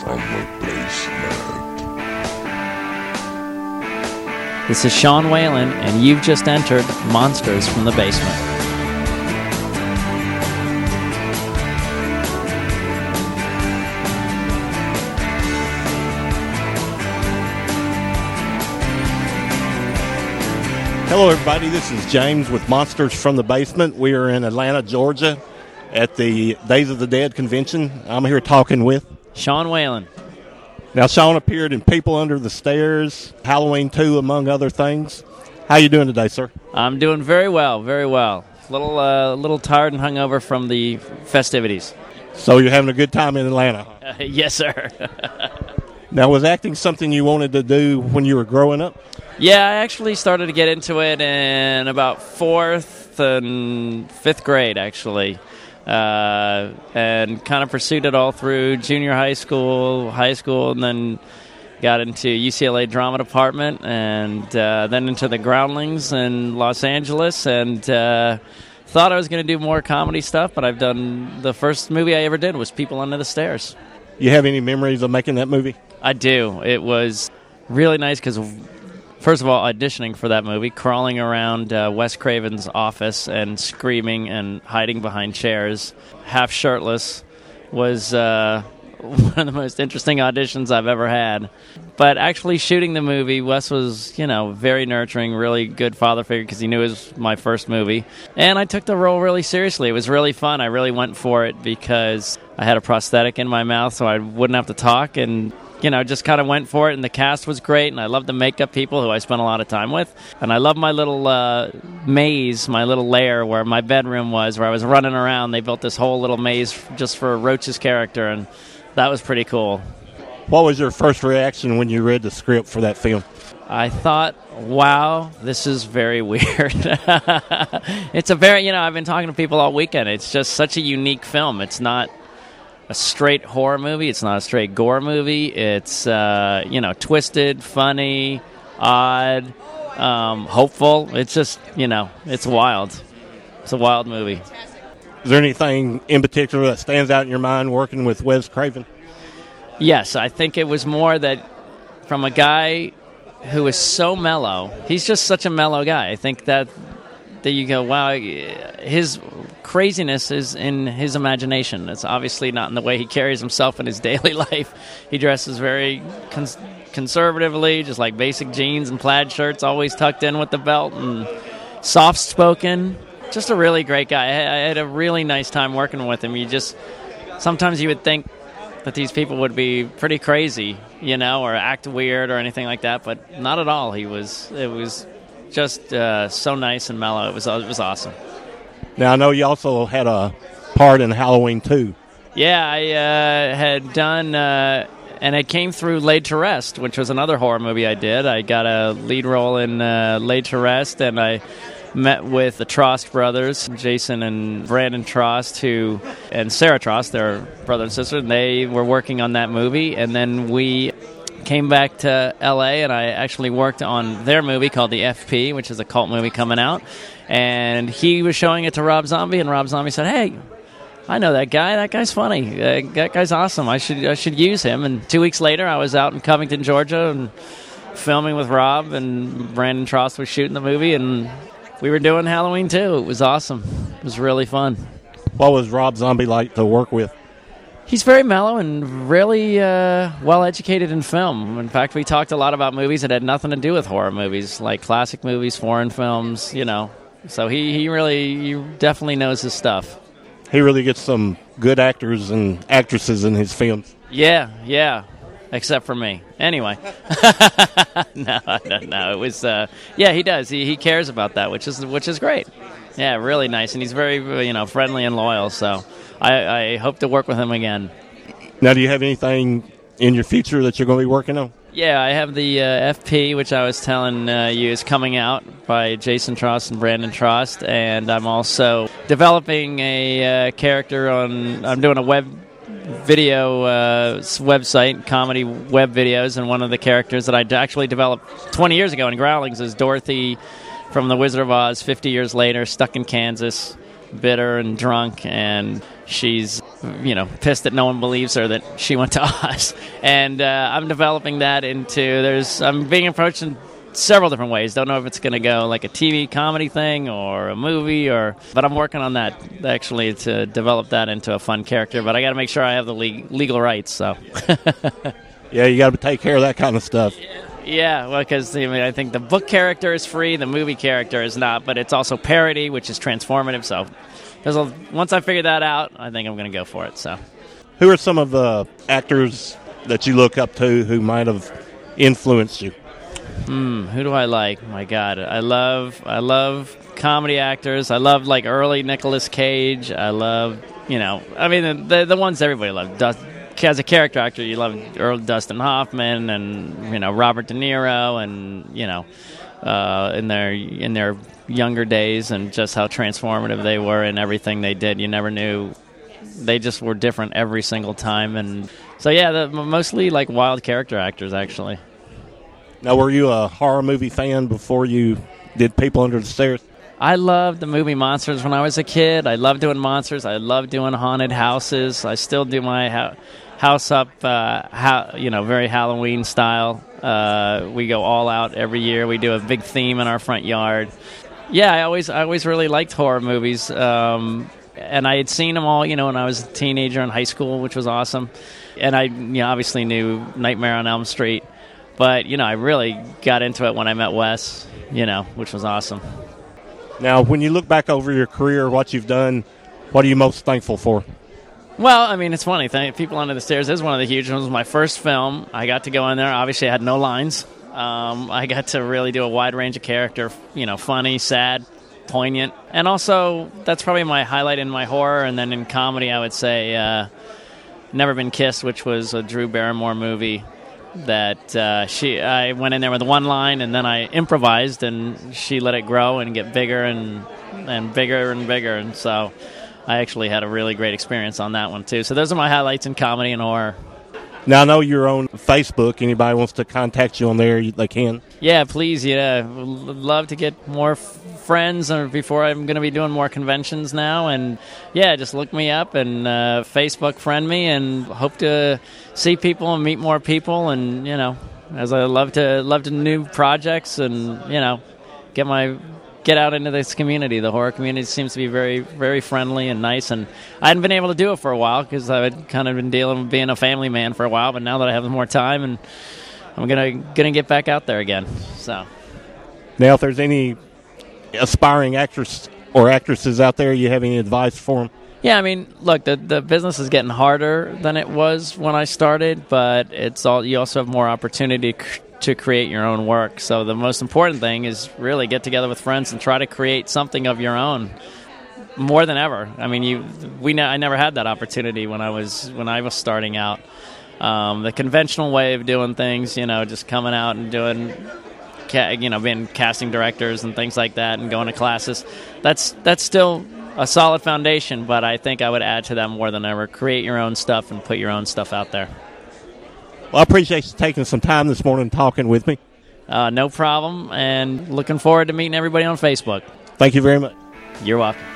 from the basement. This is Sean Whalen, and you've just entered Monsters from the Basement. Hello, everybody. This is James with Monsters from the Basement. We are in Atlanta, Georgia, at the Days of the Dead convention. I'm here talking with Sean Whalen. Now, Sean appeared in People Under the Stairs, Halloween 2, among other things. How you doing today, sir? I'm doing very well, very well. Little tired and hungover from the festivities. So you're having a good time in Atlanta? Yes, sir. Now, was acting something you wanted to do when you were growing up? Yeah, I actually started to get into it in about 4th and 5th grade, actually, and kind of pursued it all through junior high school, and then got into UCLA drama department, and then into the Groundlings in Los Angeles, and thought I was going to do more comedy stuff, but I've done, the first movie I ever did was People Under the Stairs. You have any memories of making that movie? I do. It was really nice because, first of all, auditioning for that movie, crawling around Wes Craven's office and screaming and hiding behind chairs, half shirtless, was one of the most interesting auditions I've ever had. But actually shooting the movie, Wes was, very nurturing, really good father figure because he knew it was my first movie. And I took the role really seriously. It was really fun. I really went for it because I had a prosthetic in my mouth so I wouldn't have to talk, and just kind of went for it, and the cast was great, and I loved the makeup people who I spent a lot of time with, and I loved my little maze, my little lair where my bedroom was, where I was running around. They built this whole little maze just for Roach's character, and that was pretty cool. What was your first reaction when you read the script for that film? I thought, wow, this is very weird. It's a very, I've been talking to people all weekend. It's just such a unique film. It's not a straight horror movie. It's not a straight gore movie. It's, twisted, funny, odd, hopeful. It's just, it's wild. It's a wild movie. Is there anything in particular that stands out in your mind working with Wes Craven? Yes, I think it was more that from a guy who is so mellow. He's just such a mellow guy. I think that you go, wow, his craziness is in his imagination. It's obviously not in the way he carries himself in his daily life. He dresses very conservatively, just like basic jeans and plaid shirts, always tucked in with the belt, and soft-spoken. Just a really great guy. I had a really nice time working with him. Sometimes you would think that these people would be pretty crazy, or act weird or anything like that, but not at all. It was just so nice and mellow. It was awesome. Now, I know you also had a part in Halloween 2. Yeah, I had done, and it came through Laid to Rest, which was another horror movie I did. I got a lead role in Laid to Rest, and I met with the Trost brothers, Jason and Brandon Trost, and Sarah Trost, their brother and sister, and they were working on that movie, and then we came back to L.A., and I actually worked on their movie called The FP, which is a cult movie coming out, and he was showing it to Rob Zombie, and Rob Zombie said, "Hey, I know that guy. That guy's funny. That guy's awesome. I should use him." And 2 weeks later, I was out in Covington, Georgia, and filming with Rob, and Brandon Trost was shooting the movie, and we were doing Halloween 2. It was awesome. It was really fun. What was Rob Zombie like to work with? He's very mellow and really well-educated in film. In fact, we talked a lot about movies that had nothing to do with horror movies, like classic movies, foreign films, So he definitely knows his stuff. He really gets some good actors and actresses in his films. Yeah. Except for me. Anyway. No. It was, he does. He cares about that, which is great. Yeah, really nice. And he's very, friendly and loyal. So I hope to work with him again. Now, do you have anything in your future that you're going to be working on? Yeah, I have the FP, which I was telling you is coming out by Jason Trost and Brandon Trost. And I'm also developing a character I'm doing a web video website, comedy web videos, and one of the characters that I actually developed 20 years ago in Growlings is Dorothy from The Wizard of Oz, 50 years later, stuck in Kansas, bitter and drunk, and she's, pissed that no one believes her that she went to Oz. And I'm developing that I'm being approached in several different ways. Don't know if it's going to go like a TV comedy thing or a movie, but I'm working on that actually to develop that into a fun character. But I got to make sure I have the legal rights. So, yeah, you got to take care of that kind of stuff. Yeah, well, because I think the book character is free, the movie character is not, but it's also parody, which is transformative. So, once I figure that out, I think I'm going to go for it. So, who are some of the actors that you look up to who might have influenced you? Who do I like? My God, I love comedy actors. I love like early Nicolas Cage. I love, the ones everybody loves. As a character actor, you love Earl Dustin Hoffman and Robert De Niro and in their younger days, and just how transformative they were in everything they did. You never knew. They just were different every single time. And so, yeah, mostly like wild character actors, actually. Now, were you a horror movie fan before you did People Under the Stairs? I loved the movie Monsters when I was a kid. I loved doing monsters. I loved doing haunted houses. I still do my house up, very Halloween style. We go all out every year. We do a big theme in our front yard. Yeah, I always really liked horror movies. And I had seen them all, when I was a teenager in high school, which was awesome. And I obviously knew Nightmare on Elm Street. But, I really got into it when I met Wes, which was awesome. Now, when you look back over your career, what you've done, what are you most thankful for? Well, it's funny. People Under the Stairs is one of the huge ones. It was my first film. I got to go in there. Obviously, I had no lines. I got to really do a wide range of character, funny, sad, poignant. And also, that's probably my highlight in my horror. And then in comedy, I would say Never Been Kissed, which was a Drew Barrymore movie that I went in there with one line, and then I improvised, and she let it grow and get bigger and bigger and bigger. And so I actually had a really great experience on that one, too. So those are my highlights in comedy and horror. Now, I know you're on Facebook. Anybody wants to contact you on there, they can. Yeah, please. Yeah, would love to get more friends before I'm going to be doing more conventions now. And, yeah, just look me up and Facebook friend me, and hope to see people and meet more people. And, as I love to new projects and, get out into this community. The horror community seems to be very, very friendly and nice, and I hadn't been able to do it for a while because I had kind of been dealing with being a family man for a while, but now that I have more time, and I'm gonna get back out there again. So, now, if there's any aspiring actors or actresses out there, you have any advice for them? Yeah, look, the business is getting harder than it was when I started, but you also have more opportunity to create your own work. So the most important thing is really get together with friends and try to create something of your own more than ever. I never had that opportunity when I was starting out. The conventional way of doing things, just coming out and doing, being casting directors and things like that and going to classes, that's still a solid foundation, but I think I would add to that more than ever. Create your own stuff and put your own stuff out there. Well, I appreciate you taking some time this morning talking with me. No problem, and looking forward to meeting everybody on Facebook. Thank you very much. You're welcome.